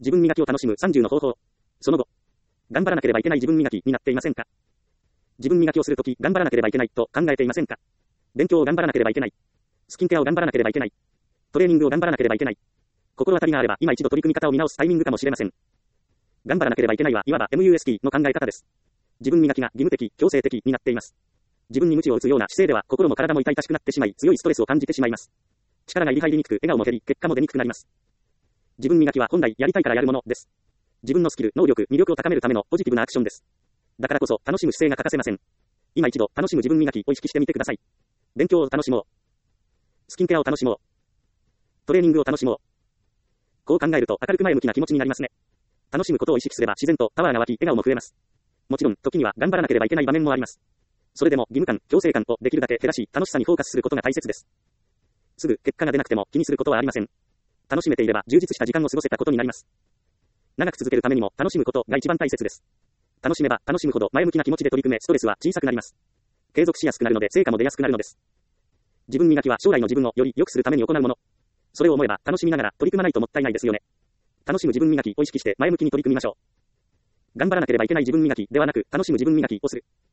自分磨きを楽しむ30の方法。その後、頑張らなければいけない自分磨きになっていませんか？自分磨きをするとき、頑張らなければいけないと考えていませんか？勉強を頑張らなければいけない。スキンケアを頑張らなければいけない。トレーニングを頑張らなければいけない。心当たりがあれば、今一度取り組み方を見直すタイミングかもしれません。頑張らなければいけないは、いわば MUST の考え方です。自分磨きが義務的、強制的になっています。自分に鞭を打つような姿勢では、心も体も痛々しくなってしまい、強いストレスを感じてしまいます。力が入り入りにくく、笑顔も減り、結果も出にくくなります。自分磨きは本来やりたいからやるものです。自分のスキル、能力、魅力を高めるためのポジティブなアクションです。だからこそ、楽しむ姿勢が欠かせません。今一度、楽しむ自分磨きを意識してみてください。勉強を楽しもう。スキンケアを楽しもう。トレーニングを楽しもう。こう考えると明るく前向きな気持ちになりますね。楽しむことを意識すれば自然とパワーが湧き、笑顔も増えます。もちろん、時には頑張らなければいけない場面もあります。それでも義務感、強制感をできるだけ減らし、楽しさにフォーカスすることが大切です。すぐ結果が出なくても気にすることはありません。楽しめていれば充実した時間を過ごせたことになります。長く続けるためにも楽しむことが一番大切です。楽しめば楽しむほど前向きな気持ちで取り組め、ストレスは小さくなります。継続しやすくなるので成果も出やすくなるのです。自分磨きは将来の自分をより良くするために行うもの。それを思えば楽しみながら取り組まないともったいないですよね。楽しむ自分磨きを意識して前向きに取り組みましょう。頑張らなければいけない自分磨きではなく、楽しむ自分磨きをする。